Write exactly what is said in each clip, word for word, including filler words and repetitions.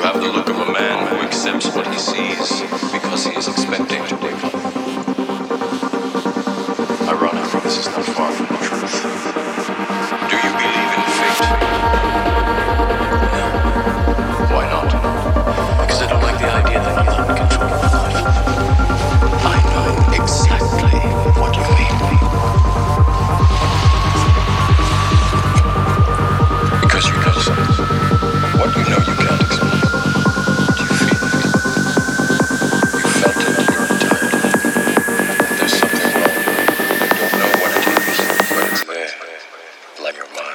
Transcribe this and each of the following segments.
have the look of a man who accepts what he sees because he is expecting to be. Ironically, this is not far from the truth. Do you believe in fate? No. Why not? Because I don't like the idea that I'm not in control of my life. I know exactly what you mean. Because you know something. What you know you can't explain. Do you feel it? You felt it your entire life. There's something wrong. You don't know what it is, but it's there. Like your mind.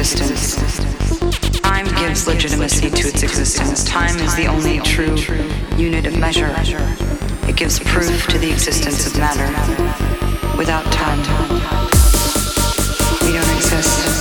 existence. Time gives legitimacy to its existence. Time is the only true unit of measure. It gives proof to the existence of matter. Without time, we don't exist.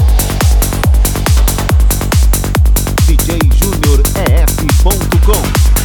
D J Júnior E F ponto com